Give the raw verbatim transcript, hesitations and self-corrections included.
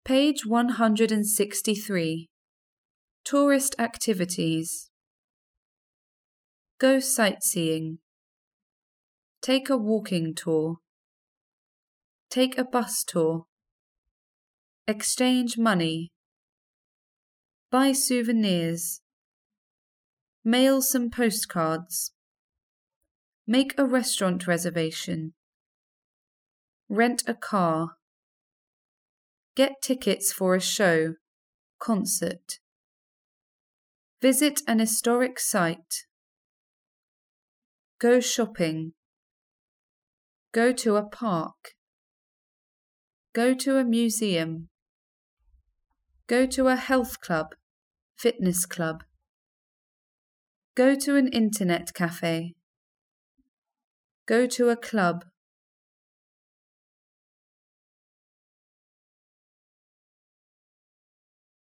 Page one hundred sixty-three. Tourist activities. Go sightseeing. Take a walking tour. Take a bus tour. Exchange money. Buy souvenirs. Mail some postcards. Make a restaurant reservation. Rent a car. Get tickets for a show, concert. Visit an historic site. Go shopping. Go to a park. Go to a museum. Go to a health club, fitness club. Go to an internet cafe. Go to a club.